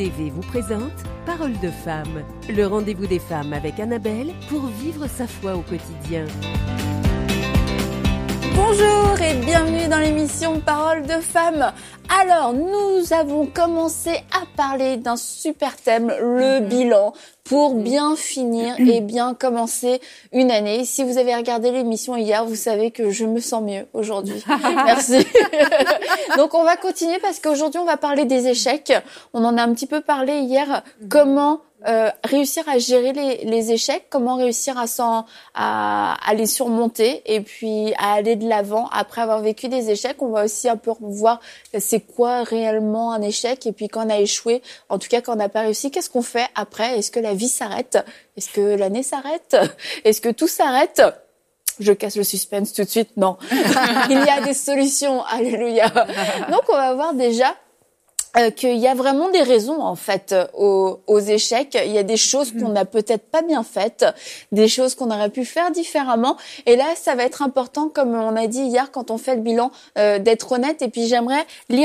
TV vous présente Parole de femme, le rendez-vous des femmes avec Annabelle pour vivre sa foi au quotidien. Bonjour et bienvenue dans l'émission Parole de femme. Alors, nous avons commencé à parler d'un super thème, le bilan, pour bien finir et bien commencer une année. Si vous avez regardé l'émission hier, vous savez que je me sens mieux aujourd'hui. Merci. Donc, on va continuer parce qu'aujourd'hui, on va parler des échecs. On en a un petit peu parlé hier. Comment réussir à gérer les échecs, comment réussir à les surmonter et puis à aller de l'avant après avoir vécu des échecs. On va aussi un peu voir c'est quoi réellement un échec et puis quand on a échoué, en tout cas quand on n'a pas réussi, qu'est-ce qu'on fait après? Est-ce que la vie s'arrête? Est-ce que l'année s'arrête? Est-ce que tout s'arrête? Je casse le suspense tout de suite. Non. Il y a des solutions. Alléluia. Donc on va voir déjà qu'il y a vraiment des raisons en fait aux échecs. Il y a des choses qu'on n'a peut-être pas bien faites, des choses qu'on aurait pu faire différemment. Et là, ça va être important, comme on a dit hier quand on fait le bilan, d'être honnête. Et puis j'aimerais lire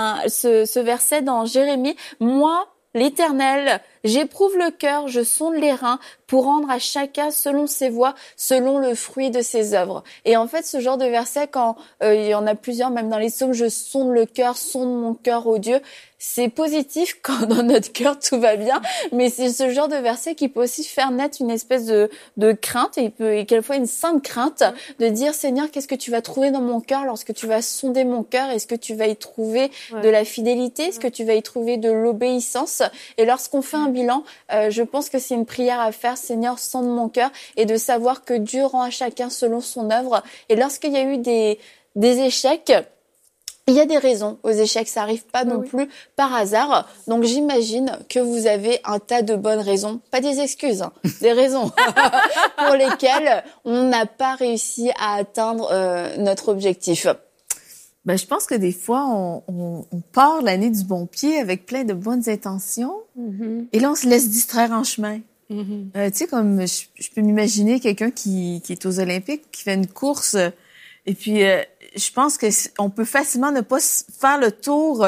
ce verset dans Jérémie. Moi, l'Éternel, j'éprouve le cœur, je sonde les reins pour rendre à chacun selon ses voies, selon le fruit de ses œuvres. Et en fait, ce genre de verset, quand il y en a plusieurs, même dans les psaumes, je sonde le cœur, sonde mon cœur ô Dieu. C'est positif quand dans notre cœur tout va bien, mais c'est ce genre de verset qui peut aussi faire naître une espèce de crainte et quelquefois une sainte crainte de dire Seigneur, qu'est-ce que tu vas trouver dans mon cœur lorsque tu vas sonder mon cœur? Est-ce que tu vas y trouver de la fidélité? Est-ce que tu vas y trouver de l'obéissance? Et lorsqu'on fait un bilan, je pense que c'est une prière à faire, Seigneur, sonde mon cœur, et de savoir que Dieu rend à chacun selon son œuvre. Et lorsqu'il y a eu des échecs, il y a des raisons aux échecs, ça arrive pas non plus par hasard. Donc j'imagine que vous avez un tas de bonnes raisons, pas des excuses, des raisons pour lesquelles on n'a pas réussi à atteindre notre objectif. Ben, je pense que des fois, on part l'année du bon pied avec plein de bonnes intentions, et là, on se laisse distraire en chemin. Tu sais, comme je peux m'imaginer quelqu'un qui est aux Olympiques, qui fait une course, et puis je pense que on peut facilement ne pas faire le tour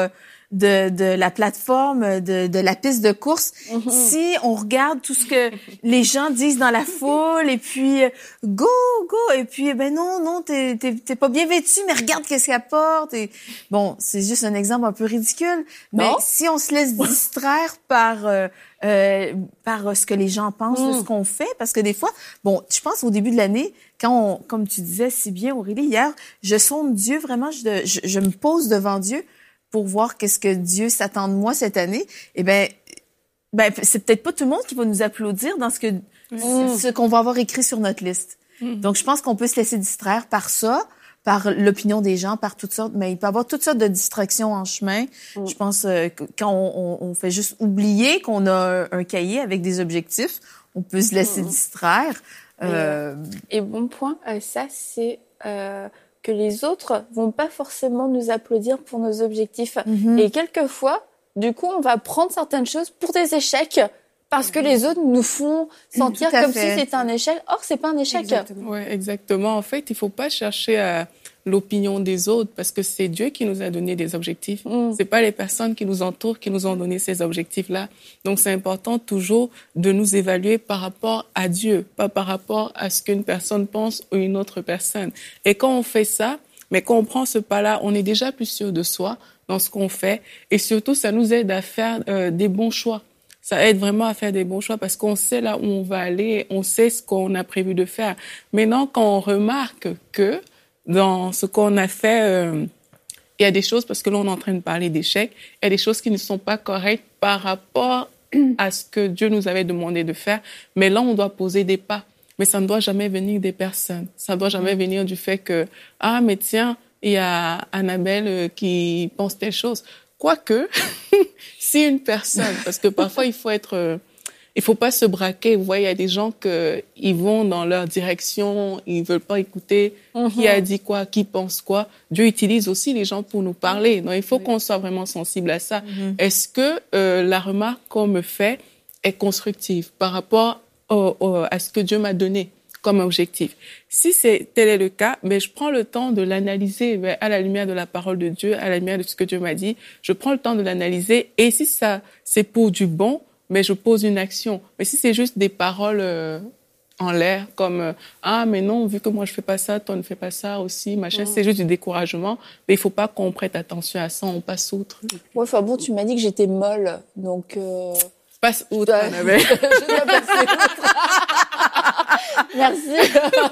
de la plateforme, de la piste de course, si on regarde tout ce que les gens disent dans la foule, et puis go, et puis ben non, t'es pas bien vêtu, mais regarde qu'est-ce qu'elle porte. Et bon, c'est juste un exemple un peu ridicule, mais si on se laisse distraire par ce que les gens pensent de ce qu'on fait, parce que des fois, bon, je pense au début de l'année, quand comme tu disais si bien Aurélie hier, je sonde Dieu vraiment, je me pose devant Dieu pour voir qu'est-ce que Dieu s'attend de moi cette année. Et ben c'est peut-être pas tout le monde qui va nous applaudir dans ce qu'on va avoir écrit sur notre liste. Donc je pense qu'on peut se laisser distraire par ça, par l'opinion des gens, par toutes sortes, mais il peut y avoir toutes sortes de distractions en chemin. Je pense que quand on fait juste oublier qu'on a un cahier avec des objectifs, on peut se laisser distraire. Et bon point, ça c'est que les autres vont pas forcément nous applaudir pour nos objectifs. Et quelquefois, du coup, on va prendre certaines choses pour des échecs parce que les autres nous font sentir comme si c'était un échec. Or, c'est pas un échec. Exactement. Ouais, exactement. En fait, il faut pas chercher l'opinion des autres parce que c'est Dieu qui nous a donné des objectifs. C'est pas les personnes qui nous entourent qui nous ont donné ces objectifs-là. Donc, c'est important toujours de nous évaluer par rapport à Dieu, pas par rapport à ce qu'une personne pense ou une autre personne. Et quand on fait ça, mais quand on prend ce pas-là, on est déjà plus sûr de soi dans ce qu'on fait et surtout, ça nous aide à faire des bons choix. Ça aide vraiment à faire des bons choix parce qu'on sait là où on va aller, on sait ce qu'on a prévu de faire. Maintenant, quand on remarque que dans ce qu'on a fait, il y a des choses, parce que là, on est en train de parler d'échecs, il y a des choses qui ne sont pas correctes par rapport à ce que Dieu nous avait demandé de faire. Mais là, on doit poser des pas. Mais ça ne doit jamais venir des personnes. Ça ne doit jamais venir du fait que, ah, mais tiens, il y a Annabelle qui pense telle chose. Quoique, si une personne, parce que parfois, il faut pas se braquer. Vous voyez, il y a des gens ils vont dans leur direction, ils veulent pas écouter qui a dit quoi, qui pense quoi. Dieu utilise aussi les gens pour nous parler. Donc, il faut qu'on soit vraiment sensible à ça. Est-ce que la remarque qu'on me fait est constructive par rapport à ce que Dieu m'a donné comme objectif. Si tel est le cas, mais je prends le temps de l'analyser à la lumière de la parole de Dieu, à la lumière de ce que Dieu m'a dit. Je prends le temps de l'analyser et si ça, c'est pour du bon, mais je pose une action. Mais si c'est juste des paroles en l'air, comme ah mais non, vu que moi je fais pas ça, toi ne fais pas ça aussi, machin, c'est juste du découragement. Mais il faut pas qu'on prête attention à ça, on passe outre. Ouais, enfin bon, tu m'as dit que j'étais molle, donc. Passe outre, Annabelle. Je dois passer outre. Merci.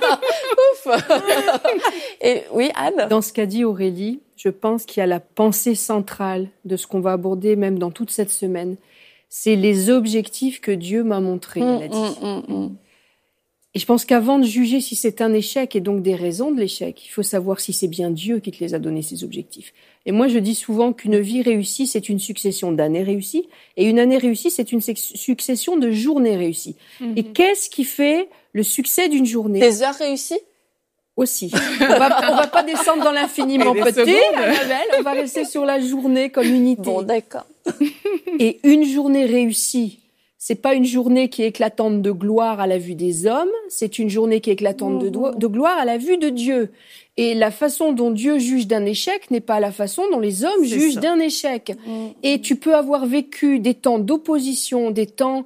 Ouf. Et oui, Anne. Dans ce qu'a dit Aurélie, je pense qu'il y a la pensée centrale de ce qu'on va aborder même dans toute cette semaine. C'est les objectifs que Dieu m'a montrés, elle a dit. Et je pense qu'avant de juger si c'est un échec et donc des raisons de l'échec, il faut savoir si c'est bien Dieu qui te les a donné, ces objectifs. Et moi, je dis souvent qu'une vie réussie, c'est une succession d'années réussies. Et une année réussie, c'est une succession de journées réussies. Et qu'est-ce qui fait le succès d'une journée? Des heures réussies? Aussi. On va pas descendre dans l'infiniment petit, Annabelle. On va rester sur la journée comme unité. Bon, d'accord. Et une journée réussie, c'est pas une journée qui est éclatante de gloire à la vue des hommes, c'est une journée qui est éclatante de gloire à la vue de Dieu. Et la façon dont Dieu juge d'un échec n'est pas la façon dont les hommes jugent d'un échec. Et tu peux avoir vécu des temps d'opposition, des temps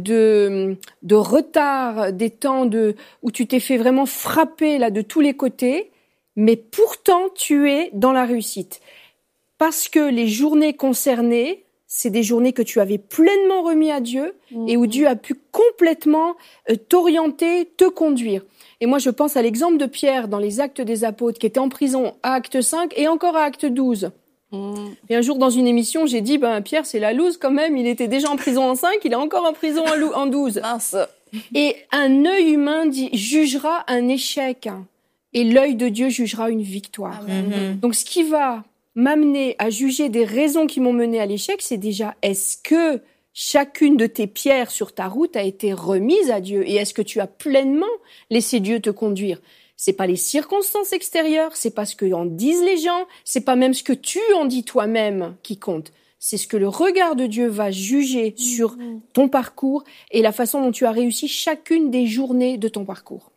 de retard, des temps où tu t'es fait vraiment frapper là de tous les côtés, mais pourtant tu es dans la réussite. Parce que les journées concernées, c'est des journées que tu avais pleinement remis à Dieu et où Dieu a pu complètement t'orienter, te conduire. Et moi, je pense à l'exemple de Pierre dans les Actes des Apôtres, qui était en prison à Acte 5 et encore à Acte 12. Et un jour, dans une émission, j'ai dit, Pierre, c'est la loose quand même, il était déjà en prison en 5, il est encore en prison en 12. Mince. Et un œil humain jugera un échec, et l'œil de Dieu jugera une victoire. Donc, ce qui va m'amener à juger des raisons qui m'ont mené à l'échec, c'est déjà, est-ce que chacune de tes pierres sur ta route a été remise à Dieu? Et est-ce que tu as pleinement laissé Dieu te conduire? C'est pas les circonstances extérieures, c'est pas ce que en disent les gens, c'est pas même ce que tu en dis toi-même qui compte. C'est ce que le regard de Dieu va juger sur ton parcours et la façon dont tu as réussi chacune des journées de ton parcours.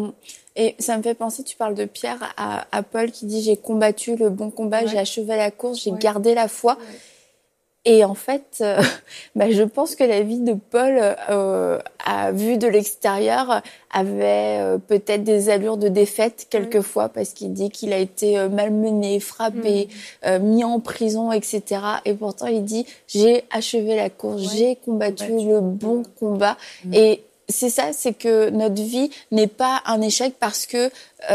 Et ça me fait penser, tu parles de Pierre, à Paul qui dit « J'ai combattu le bon combat, j'ai achevé la course, j'ai gardé la foi ». Et en fait, je pense que la vie de Paul, à vue de l'extérieur, avait peut-être des allures de défaite quelquefois, parce qu'il dit qu'il a été malmené, frappé, mis en prison, etc. Et pourtant, il dit « J'ai achevé la course, j'ai combattu le bon combat ». Et c'est ça, c'est que notre vie n'est pas un échec parce que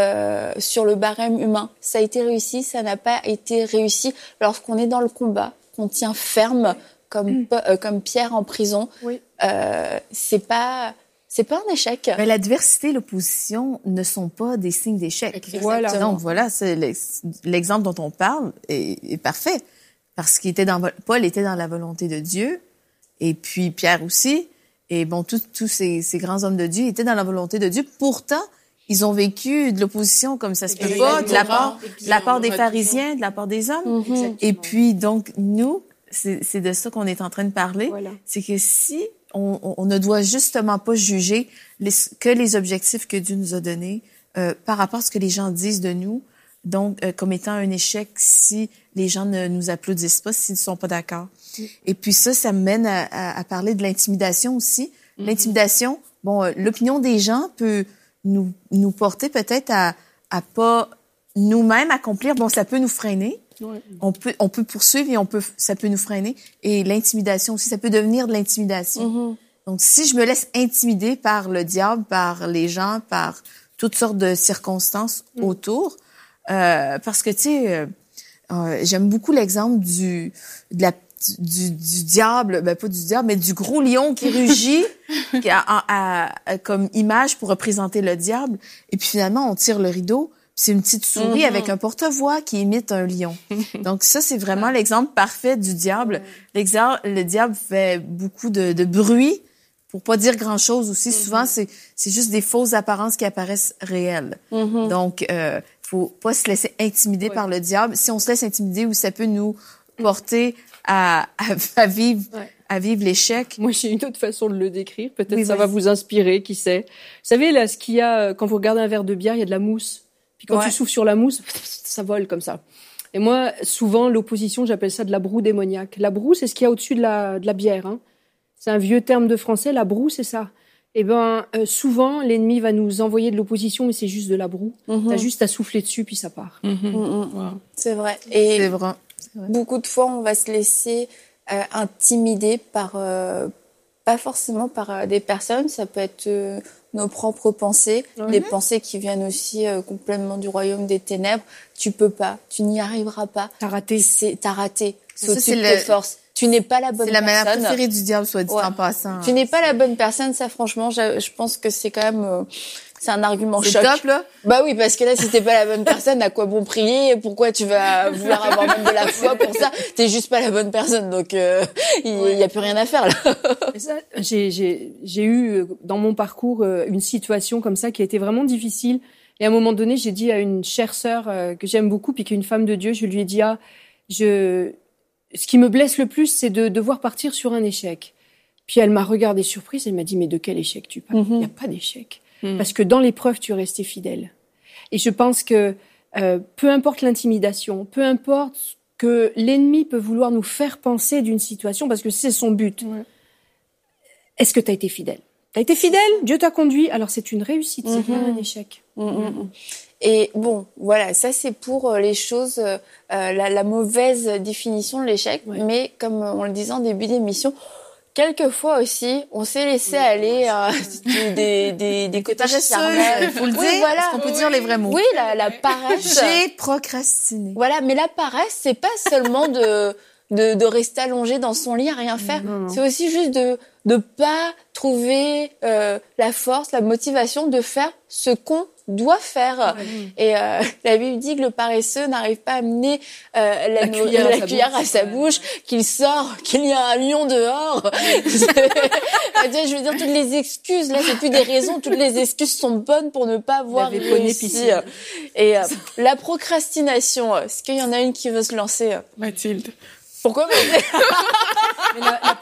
sur le barème humain, ça a été réussi, ça n'a pas été réussi. Lorsqu'on est dans le combat, qu'on tient ferme comme Pierre en prison, c'est pas un échec. Mais l'adversité et l'opposition ne sont pas des signes d'échec. Voilà. Donc voilà, c'est l'exemple dont on parle est parfait parce Paul était dans la volonté de Dieu et puis Pierre aussi. Et bon, tous ces grands hommes de Dieu étaient dans la volonté de Dieu. Pourtant, ils ont vécu de l'opposition comme ça se peut pas, de la part des pharisiens, de la part des hommes. Et puis, donc, nous, c'est de ça qu'on est en train de parler. Voilà. C'est que si on ne doit justement pas juger que les objectifs que Dieu nous a donnés par rapport à ce que les gens disent de nous, donc comme étant un échec si les gens ne nous applaudissent pas, s'ils ne sont pas d'accord. Et puis ça me mène à parler de l'intimidation aussi. L'intimidation, l'opinion des gens peut nous porter peut-être à pas nous-mêmes accomplir. Bon, ça peut nous freiner. Ouais. On peut poursuivre et ça peut nous freiner. Et l'intimidation aussi, ça peut devenir de l'intimidation. Donc, si je me laisse intimider par le diable, par les gens, par toutes sortes de circonstances autour, parce que tu sais, j'aime beaucoup l'exemple du diable, pas du diable, mais du gros lion qui rugit comme image pour représenter le diable. Et puis finalement, on tire le rideau. C'est une petite souris avec un porte-voix qui imite un lion. Donc ça, c'est vraiment l'exemple parfait du diable. Le diable fait beaucoup de bruit pour pas dire grand-chose aussi. Souvent, c'est juste des fausses apparences qui apparaissent réelles. Donc, faut pas se laisser intimider par le diable. Si on se laisse intimider, ça peut nous porter à vivre à vivre l'échec. Moi, j'ai une autre façon de le décrire. Peut-être ça va vous inspirer, qui sait. Vous savez, là, ce qu'il y a, quand vous regardez un verre de bière, il y a de la mousse. Puis quand tu souffles sur la mousse, ça vole comme ça. Et moi, souvent, l'opposition, j'appelle ça de la broue démoniaque. La broue, c'est ce qu'il y a au-dessus de la bière, hein. C'est un vieux terme de français. La broue, c'est ça. Eh ben, souvent, l'ennemi va nous envoyer de l'opposition, mais c'est juste de la broue. T'as juste à souffler dessus, puis ça part. Wow. C'est vrai. Et C'est vrai. beaucoup de fois, on va se laisser intimider par, pas forcément par des personnes, ça peut être nos propres pensées, des pensées qui viennent aussi complètement du royaume des ténèbres. Tu peux pas, tu n'y arriveras pas. T'as raté. T'as raté. C'est au-dessus de tes forces. Tu n'es pas la bonne personne. C'est la manière préférée du diable, soit dit en passant. Tu n'es pas la bonne personne, ça franchement, je pense que c'est quand même... c'est un argument choc. C'est top, là? Bah oui, parce que là, si t'es pas la bonne personne, à quoi bon prier? Pourquoi tu vas vouloir avoir même de la foi pour ça? T'es juste pas la bonne personne, donc il y a plus rien à faire, là. Et ça, j'ai eu, dans mon parcours, une situation comme ça qui a été vraiment difficile. Et à un moment donné, j'ai dit à une chère sœur que j'aime beaucoup, puis qui est une femme de Dieu, je lui ai dit, ce qui me blesse le plus, c'est de devoir partir sur un échec. Puis elle m'a regardée surprise, elle m'a dit, mais de quel échec tu parles? Il n'y a pas d'échec. Parce que dans l'épreuve, tu es resté fidèle. Et je pense que peu importe l'intimidation, peu importe ce que l'ennemi peut vouloir nous faire penser d'une situation, parce que c'est son but. Est-ce que tu as été fidèle? Tu as été fidèle, Dieu t'a conduit, alors c'est une réussite, c'est pas un échec. Et bon, voilà, ça c'est pour les choses, la mauvaise définition de l'échec. Mais comme on le disait en début d'émission, quelquefois aussi, on s'est laissé aller des côtés charnels. Il faut le dire, voilà. parce qu'on peut dire les vrais mots. Oui, la paresse. J'ai procrastiné. Voilà, mais la paresse, c'est pas seulement de rester allongé dans son lit à rien faire. Non. C'est aussi juste de pas trouver la force, la motivation de faire ce qu'on doit faire. Et la Bible dit que le paresseux n'arrive pas à amener la cuillère à sa bouche, qu'il sort, qu'il y a un lion dehors. Je veux dire, toutes les excuses, là, c'est plus des raisons, toutes les excuses sont bonnes pour ne pas avoir réussi. Et la procrastination, est-ce qu'il y en a une qui veut se lancer? Mathilde. Pourquoi Mais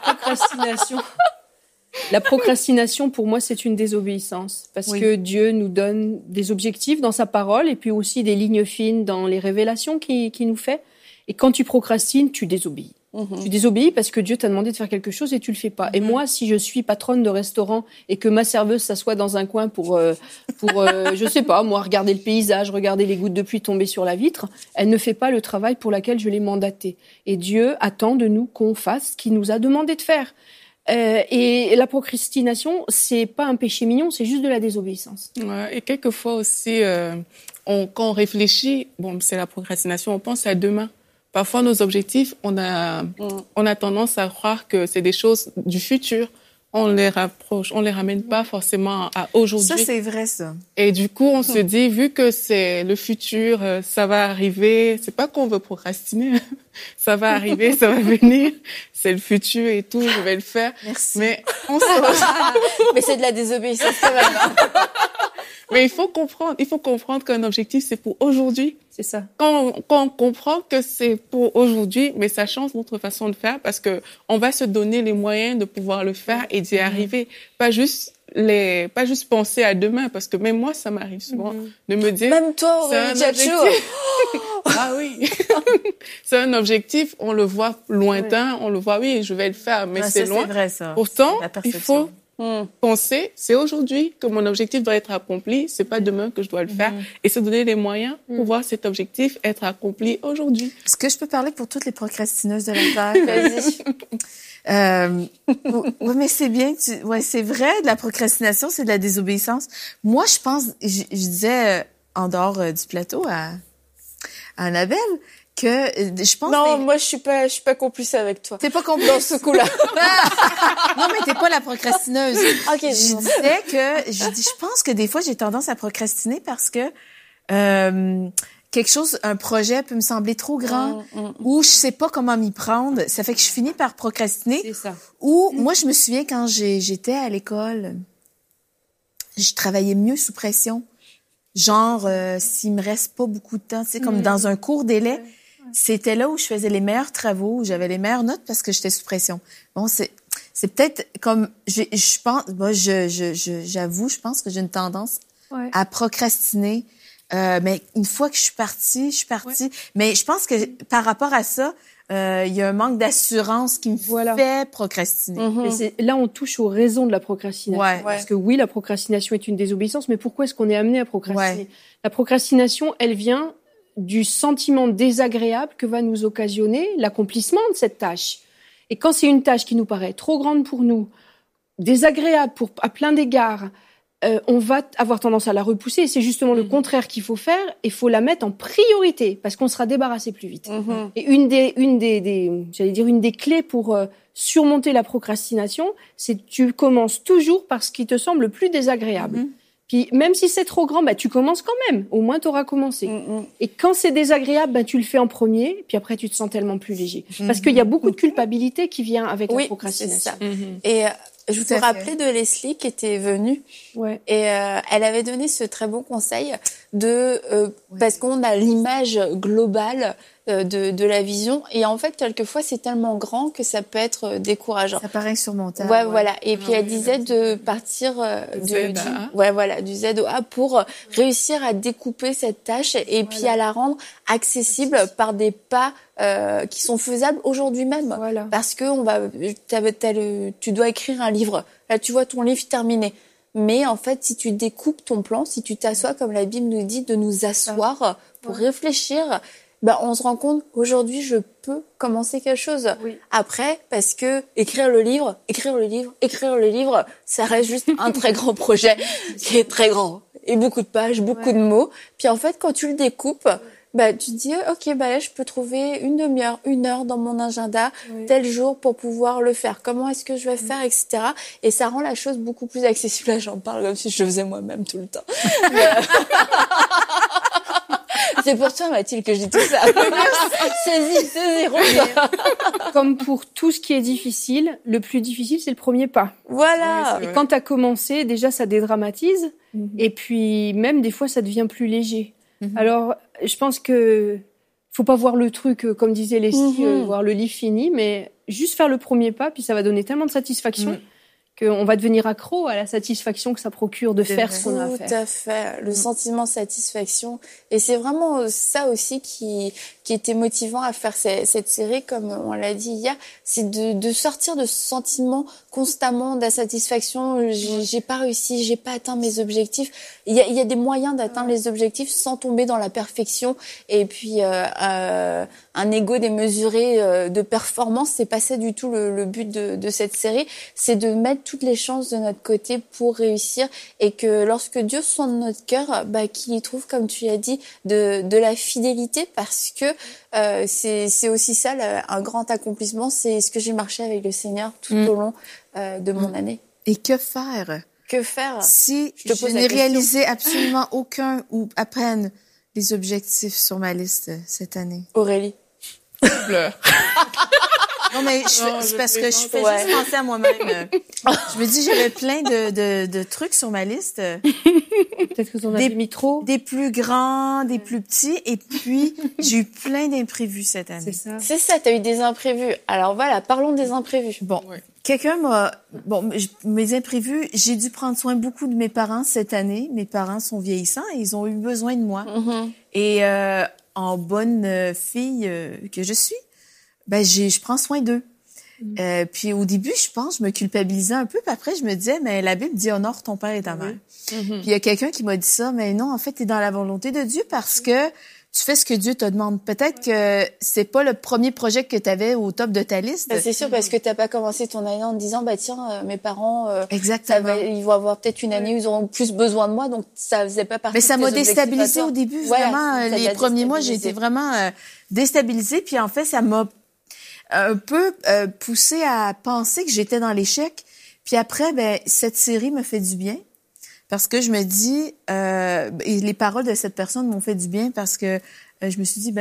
la procrastination, pour moi, c'est une désobéissance. Parce que Dieu nous donne des objectifs dans sa parole et puis aussi des lignes fines dans les révélations qu'il nous fait. Et quand tu procrastines, tu désobéis. Tu désobéis parce que Dieu t'a demandé de faire quelque chose et tu le fais pas. Et moi, si je suis patronne de restaurant et que ma serveuse s'assoit dans un coin pour je sais pas, moi, regarder le paysage, regarder les gouttes de pluie tomber sur la vitre, elle ne fait pas le travail pour lequel je l'ai mandatée. Et Dieu attend de nous qu'on fasse ce qu'il nous a demandé de faire. Et la procrastination, c'est pas un péché mignon, c'est juste de la désobéissance. Ouais, et quelquefois aussi, quand on réfléchit, bon, c'est la procrastination, on pense à demain. Parfois, nos objectifs, on a tendance à croire que c'est des choses du futur. On les rapproche, on les ramène pas forcément à aujourd'hui. Ça, c'est vrai, ça. Et du coup, on se dit, vu que c'est le futur, ça va arriver. C'est pas qu'on veut procrastiner. Ça va arriver, ça va venir. C'est le futur et tout, je vais le faire. Merci. Mais on se Mais c'est de la désobéissance quand même. Mais il faut comprendre qu'un objectif, c'est pour aujourd'hui. C'est ça. Quand on comprend que c'est pour aujourd'hui, mais ça change notre façon de faire parce que on va se donner les moyens de pouvoir le faire et d'y arriver. Pas juste penser à demain, parce que même moi, ça m'arrive souvent de me dire... Même toi, Aurélie Tchatchou. Ah oui. C'est un objectif, on le voit lointain, on le voit, oui, je vais le faire, mais c'est loin. C'est vrai, ça. Pourtant, il faut penser, c'est aujourd'hui que mon objectif doit être accompli, c'est pas demain que je dois le faire, et se donner les moyens pour voir cet objectif être accompli aujourd'hui. Est-ce que je peux parler pour toutes les procrastineuses de la Terre? Vas-y. Oui, mais c'est bien. C'est vrai, de la procrastination, c'est de la désobéissance. Moi, je pense, je disais en dehors du plateau à Annabelle que je pense. Non, moi je suis pas complice avec toi. T'es pas complice dans ce coup-là. Non, mais t'es pas la procrastineuse. Ok. Je pense que des fois j'ai tendance à procrastiner parce que quelque chose, un projet peut me sembler trop grand ou je sais pas comment m'y prendre. Ça fait que je finis par procrastiner. C'est ça. Ou moi, je me souviens quand j'étais à l'école, je travaillais mieux sous pression. Genre, s'il me reste pas beaucoup de temps, tu sais, comme dans un court délai, c'était là où je faisais les meilleurs travaux, où j'avais les meilleures notes parce que j'étais sous pression. Bon, c'est peut-être comme je pense, j'avoue, je pense que j'ai une tendance à procrastiner. Mais une fois que je suis partie. Ouais. Mais je pense que par rapport à ça, il y a un manque d'assurance qui me fait procrastiner. Et là, on touche aux raisons de la procrastination. Parce que oui, la procrastination est une désobéissance, mais pourquoi est-ce qu'on est amené à procrastiner? La procrastination, elle vient du sentiment désagréable que va nous occasionner l'accomplissement de cette tâche. Et quand c'est une tâche qui nous paraît trop grande pour nous, désagréable à plein d'égards, on va avoir tendance à la repousser. Et c'est justement le contraire qu'il faut faire. Il faut la mettre en priorité parce qu'on sera débarrassé plus vite. Et une des clés pour surmonter la procrastination, c'est que tu commences toujours par ce qui te semble le plus désagréable. Puis même si c'est trop grand, tu commences quand même. Au moins, tu auras commencé. Et quand c'est désagréable, tu le fais en premier. Puis après, tu te sens tellement plus léger. Parce qu'il y a beaucoup de culpabilité qui vient avec la procrastination. C'est ça. Et je vous rappelais de Leslie qui était venue. Et elle avait donné ce très bon conseil parce qu'on a l'image globale de la vision. Et en fait, quelquefois, c'est tellement grand que ça peut être décourageant. Ça paraît insurmontable. Voilà. Et puis, elle disait de partir du Z au A pour réussir à découper cette tâche et puis à la rendre accessible par des pas qui sont faisables aujourd'hui même. Parce que tu dois écrire un livre. Là, tu vois ton livre terminé. Mais en fait, si tu découpes ton plan, si tu t'assois, comme la Bible nous dit, de nous asseoir pour réfléchir, on se rend compte qu'aujourd'hui, je peux commencer quelque chose. Après, parce que écrire le livre, ça reste juste un très grand projet qui est très grand. Et beaucoup de pages, beaucoup de mots. Puis en fait, quand tu le découpes, tu te dis, ok, là, je peux trouver une demi-heure, 1 heure dans mon agenda, tel jour pour pouvoir le faire. Comment est-ce que je vais faire, etc. Et ça rend la chose beaucoup plus accessible. Là, j'en parle comme si je le faisais moi-même tout le temps. C'est pour toi, Mathilde, que je dis tout ça. Saisis, Comme pour tout ce qui est difficile, le plus difficile, c'est le premier pas. Voilà. Et quand t'as commencé, déjà, ça dédramatise. Et puis, même, des fois, ça devient plus léger. Alors, je pense que faut pas voir le truc, comme disait Leslie, voir le livre fini, mais juste faire le premier pas, puis ça va donner tellement de satisfaction qu'on va devenir accro à la satisfaction que ça procure de faire ce qu'on a à faire. Tout à fait, le sentiment de satisfaction. Et c'est vraiment ça aussi qui était motivant à faire cette série, comme on l'a dit hier, c'est de sortir de ce sentiment constamment d'insatisfaction. J'ai pas réussi, j'ai pas atteint mes objectifs. Il y a des moyens d'atteindre les objectifs sans tomber dans la perfection. Et puis un ego démesuré de performance, c'est pas ça du tout le but de cette série. C'est de mettre toutes les chances de notre côté pour réussir et que lorsque Dieu sonde notre cœur, qu'il y trouve, comme tu l'as dit, de la fidélité, parce que c'est aussi ça un grand accomplissement. C'est ce que j'ai marché avec le Seigneur tout au long de mon année. Et que faire? Que faire? Si je n'ai réalisé absolument aucun ou à peine les objectifs sur ma liste cette année. Aurélie. Pleure. Non, mais c'est parce que je fais juste penser à moi-même. Je me dis, j'avais plein de trucs sur ma liste. Peut-être que t'en avais mis trop. Des plus grands, des plus petits. Et puis, j'ai eu plein d'imprévus cette année. C'est ça, t'as eu des imprévus. Alors voilà, parlons des imprévus. Bon, quelqu'un mes imprévus, j'ai dû prendre soin beaucoup de mes parents cette année. Mes parents sont vieillissants et ils ont eu besoin de moi. Et en bonne fille que je suis, je prends soin d'eux. Puis au début, je me culpabilisais un peu. Puis après, je me disais, mais la Bible dit honore ton père et ta mère. Puis il y a quelqu'un qui m'a dit ça, mais non, en fait, t'es dans la volonté de Dieu parce que tu fais ce que Dieu te demande. Peut-être que c'est pas le premier projet que t'avais au top de ta liste. C'est sûr, parce que t'as pas commencé ton année en te disant, tiens, mes parents, exactement. Ils vont avoir peut-être une année où ils auront plus besoin de moi, donc ça faisait pas partie. Mais ça m'a déstabilisée au début, vraiment. Les premiers mois, j'ai été vraiment déstabilisée. Puis en fait, ça m'a un peu poussé à penser que j'étais dans l'échec. Puis après, cette série me fait du bien parce que je me dis, et les paroles de cette personne m'ont fait du bien parce que je me suis dit,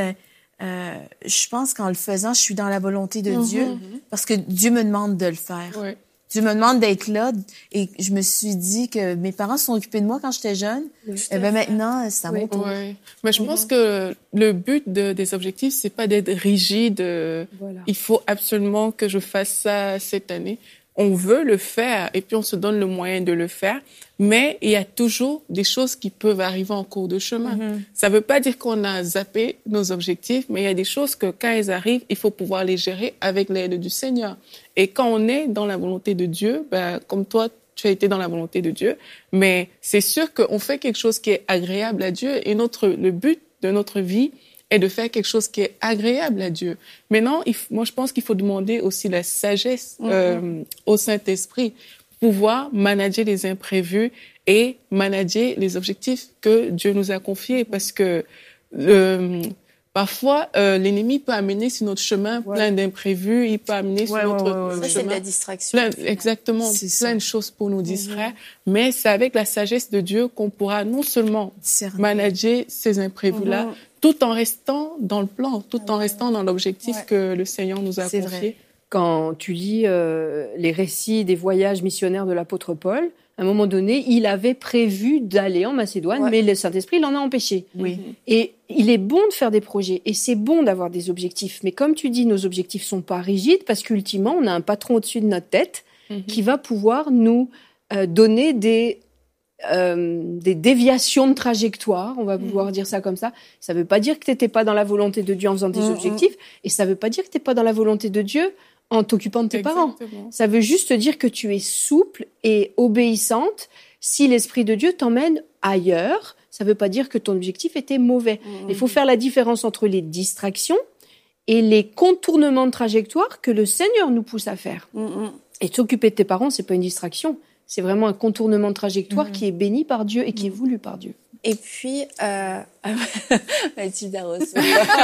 je pense qu'en le faisant, je suis dans la volonté de Dieu parce que Dieu me demande de le faire. Dieu me demande d'être là. Et je me suis dit que mes parents se sont occupés de moi quand j'étais jeune. Et ben maintenant, c'est à mon tour. Ouais. Mais je pense que le but des objectifs, c'est pas d'être rigide. Il faut absolument que je fasse ça cette année. On veut le faire et puis on se donne le moyen de le faire, mais il y a toujours des choses qui peuvent arriver en cours de chemin. Ça veut pas dire qu'on a zappé nos objectifs, mais il y a des choses que quand elles arrivent, il faut pouvoir les gérer avec l'aide du Seigneur. Et quand on est dans la volonté de Dieu, comme toi, tu as été dans la volonté de Dieu, mais c'est sûr qu'on fait quelque chose qui est agréable à Dieu et le but de notre vie est de faire quelque chose qui est agréable à Dieu. Maintenant, moi, je pense qu'il faut demander aussi la sagesse au Saint-Esprit, pouvoir manager les imprévus et manager les objectifs que Dieu nous a confiés, parce que parfois, l'ennemi peut amener sur notre chemin plein d'imprévus, il peut amener sur notre chemin... Ça, c'est de la distraction. Exactement, plein de choses pour nous distraire, mais c'est avec la sagesse de Dieu qu'on pourra non seulement manager ces imprévus-là, tout en restant dans le plan, tout en restant dans l'objectif que le Seigneur nous a confié. Vrai. Quand tu lis les récits des voyages missionnaires de l'apôtre Paul, à un moment donné, il avait prévu d'aller en Macédoine, mais le Saint-Esprit l'en a empêché. Et il est bon de faire des projets, et c'est bon d'avoir des objectifs. Mais comme tu dis, nos objectifs sont pas rigides, parce qu'ultimement, on a un patron au-dessus de notre tête qui va pouvoir nous donner des déviations de trajectoire, on va pouvoir dire ça comme ça. Ça veut pas dire que t'étais pas dans la volonté de Dieu en faisant tes objectifs, et ça veut pas dire que t'es pas dans la volonté de Dieu en t'occupant de tes parents. Ça veut juste dire que tu es souple et obéissante si l'Esprit de Dieu t'emmène ailleurs. Ça veut pas dire que ton objectif était mauvais. Il faut faire la différence entre les distractions et les contournements de trajectoire que le Seigneur nous pousse à faire. Et t'occuper de tes parents, c'est pas une distraction. C'est vraiment un contournement de trajectoire qui est béni par Dieu et qui est voulu par Dieu. Et puis, Mathilde Arros.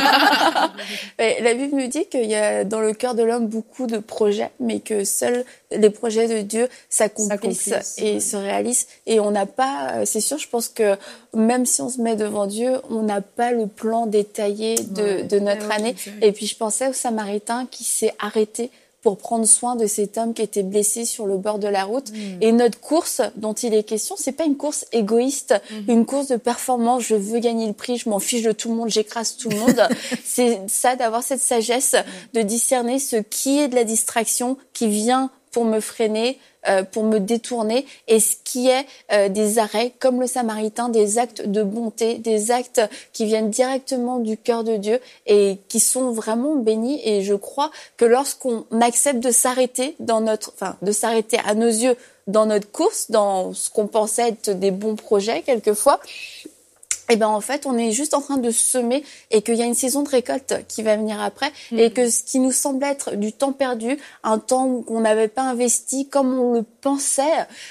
La Bible nous dit qu'il y a dans le cœur de l'homme beaucoup de projets, mais que seuls les projets de Dieu s'accomplissent et se réalisent. Et on n'a pas, c'est sûr, je pense que même si on se met devant Dieu, on n'a pas le plan détaillé de notre année. Et puis je pensais au Samaritain qui s'est arrêté pour prendre soin de cet homme qui était blessé sur le bord de la route. Et notre course dont il est question, c'est pas une course égoïste, une course de performance, je veux gagner le prix, je m'en fiche de tout le monde, j'écrase tout le monde. C'est ça, d'avoir cette sagesse, de discerner ce qui est de la distraction qui vient pour me freiner, pour me détourner, et ce qui est des arrêts, comme le Samaritain, des actes de bonté, des actes qui viennent directement du cœur de Dieu et qui sont vraiment bénis. Et je crois que lorsqu'on accepte de s'arrêter de s'arrêter à nos yeux dans notre course, dans ce qu'on pensait être des bons projets quelquefois, et ben en fait, on est juste en train de semer, et qu'il y a une saison de récolte qui va venir après, et que ce qui nous semble être du temps perdu, un temps qu'on n'avait pas investi comme on le pensait,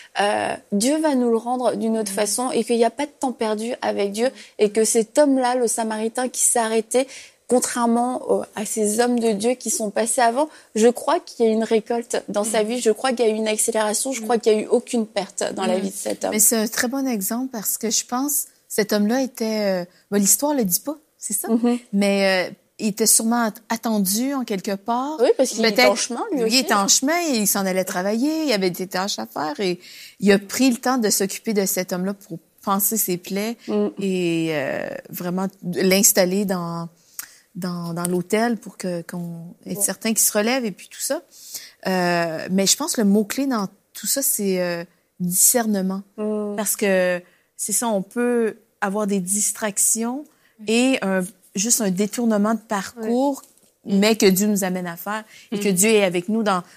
Dieu va nous le rendre d'une autre façon, et qu'il n'y a pas de temps perdu avec Dieu, et que cet homme-là, le Samaritain qui s'est arrêté, contrairement à ces hommes de Dieu qui sont passés avant, je crois qu'il y a une récolte dans sa vie, je crois qu'il y a eu une accélération, je crois qu'il n'y a eu aucune perte dans la vie de cet homme. Mais c'est un très bon exemple, parce que je pense cet homme-là était... l'histoire le dit pas, c'est ça. Mais il était sûrement attendu en quelque part. Oui, parce qu'il était en chemin, lui aussi. Il était en chemin et il s'en allait travailler, il avait des tâches à faire, et il a pris le temps de s'occuper de cet homme-là pour panser ses plaies et vraiment l'installer dans l'hôtel pour qu'on ait certain qu'il se relève et puis tout ça. Mais je pense que le mot-clé dans tout ça, c'est discernement. Parce que c'est ça, on peut avoir des distractions et juste un détournement de parcours, mais que Dieu nous amène à faire et que Dieu est avec nous dans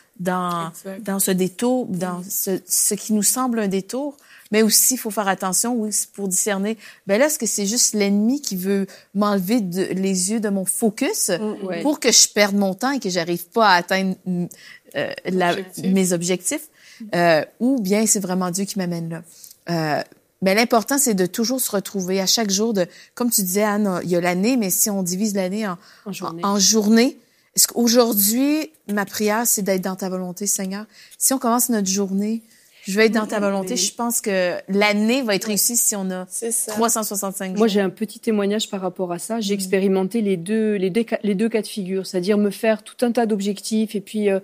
ce détour, dans ce qui nous semble un détour. Mais aussi, il faut faire attention, pour discerner. Là, est-ce que c'est juste l'ennemi qui veut m'enlever les yeux de mon focus pour que je perde mon temps et que j'arrive pas à atteindre mes objectifs, ou bien c'est vraiment Dieu qui m'amène là. Mais l'important, c'est de toujours se retrouver à chaque jour comme tu disais, Anne, il y a l'année, mais si on divise l'année en journées, est-ce qu'aujourd'hui, ma prière, c'est d'être dans ta volonté, Seigneur? Si on commence notre journée, je vais être dans ta volonté, je pense que l'année va être réussie si on a 365 jours. Moi, j'ai un petit témoignage par rapport à ça. J'ai expérimenté les deux cas de figure, c'est-à-dire me faire tout un tas d'objectifs et puis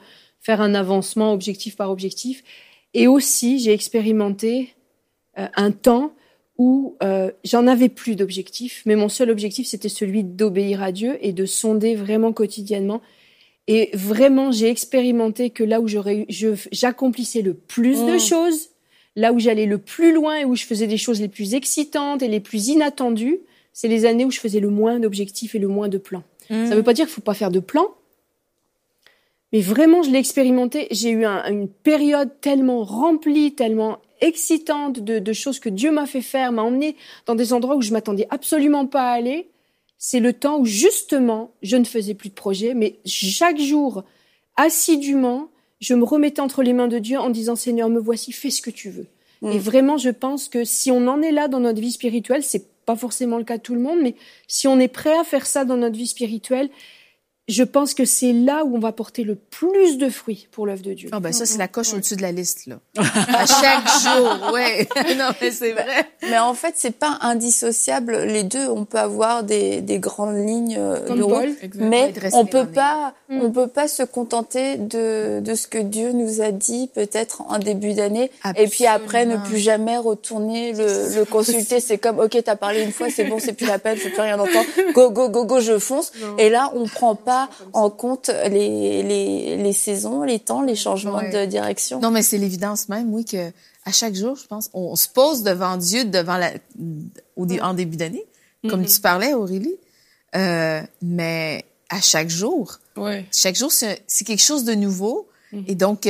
faire un avancement objectif par objectif. Et aussi, j'ai expérimenté un temps où j'en avais plus d'objectifs, mais mon seul objectif, c'était celui d'obéir à Dieu et de sonder vraiment quotidiennement. Et vraiment, j'ai expérimenté que là où j'accomplissais le plus de choses, là où j'allais le plus loin et où je faisais des choses les plus excitantes et les plus inattendues, c'est les années où je faisais le moins d'objectifs et le moins de plans. Ça veut pas dire qu'il faut pas faire de plans, mais vraiment, je l'ai expérimenté. J'ai eu une période tellement remplie, tellement excitante de choses que Dieu m'a fait faire, m'a emmené dans des endroits où je m'attendais absolument pas à aller. C'est le temps où, justement, je ne faisais plus de projet, mais chaque jour, assidûment, je me remettais entre les mains de Dieu en disant « Seigneur, me voici, fais ce que tu veux ». Et vraiment, je pense que si on en est là dans notre vie spirituelle, c'est pas forcément le cas de tout le monde, mais si on est prêt à faire ça dans notre vie spirituelle, je pense que c'est là où on va porter le plus de fruits pour l'œuvre de Dieu. Ah ben ça, c'est la coche au-dessus de la liste, là. À chaque jour, ouais. Non, mais c'est vrai. Mais en fait, c'est pas indissociable. Les deux, on peut avoir des grandes lignes de route, mais on peut pas se contenter de ce que Dieu nous a dit peut-être en début d'année. Et puis après, ne plus jamais retourner le consulter. C'est comme, ok, t'as parlé une fois, c'est bon, c'est plus la peine, je veux plus rien entendre. Go, je fonce. Non. Et là, on prend pas en compte les saisons, les temps, les changements de direction. Non, mais c'est l'évidence même, oui, que à chaque jour, je pense, on se pose devant Dieu en début d'année, comme tu parlais, Aurélie. Mais à chaque jour, c'est quelque chose de nouveau. Et donc,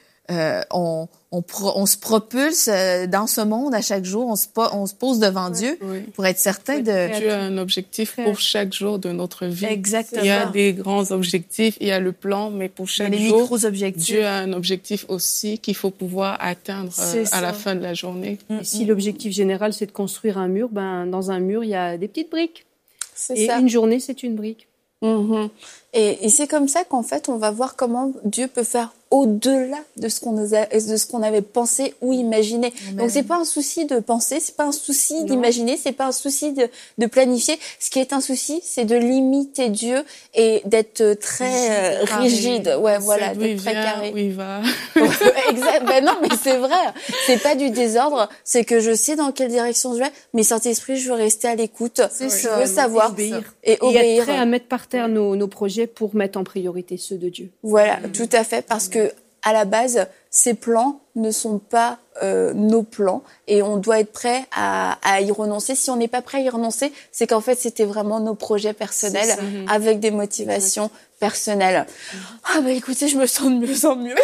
on se propulse dans ce monde à chaque jour. On se pose devant Dieu pour être certain de... Dieu a un objectif pour chaque jour de notre vie. Exactement. Il y a des grands objectifs, il y a le plan, mais pour chaque jour, Dieu a un objectif aussi qu'il faut pouvoir atteindre à la fin de la journée. Et si l'objectif général, c'est de construire un mur, dans un mur, il y a des petites briques. Et une journée, c'est une brique. Et c'est comme ça qu'en fait, on va voir comment Dieu peut faire au-delà de ce qu'on avait pensé ou imaginé. Amen. Donc c'est pas un souci de penser, c'est pas un souci d'imaginer, c'est pas un souci de planifier. Ce qui est un souci, c'est de limiter Dieu et d'être très rigide. Ouais, voilà, d'être très carré. Où il va. Exact. Ben non, mais c'est vrai. C'est pas du désordre, c'est que je sais dans quelle direction je vais, mais Saint-Esprit, je veux rester à l'écoute. Je veux savoir et obéir. Et être prêt à mettre par terre nos projets pour mettre en priorité ceux de Dieu. Voilà, tout à fait, parce que à la base, ces plans ne sont pas nos plans et on doit être prêt à y renoncer. Si on n'est pas prêt à y renoncer, c'est qu'en fait, c'était vraiment nos projets personnels avec des motivations personnelles. Ah bah écoutez, je me sens de mieux en mieux.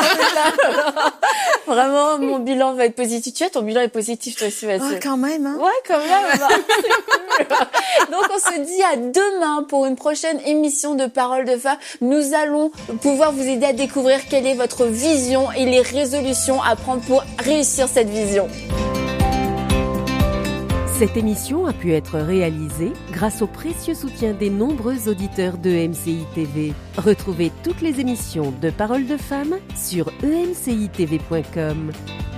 Vraiment, mon bilan va être positif. Tu vois, ton bilan est positif, toi aussi, Mathieu. Ah, quand même, hein? Ouais, quand même. Donc, on se dit à demain pour une prochaine émission de Paroles de Femmes. Nous allons pouvoir vous aider à découvrir quelle est votre vision et les résolutions à prendre pour réussir cette vision. Cette émission a pu être réalisée grâce au précieux soutien des nombreux auditeurs de MCI TV. Retrouvez toutes les émissions de Paroles de Femmes sur emcitv.com.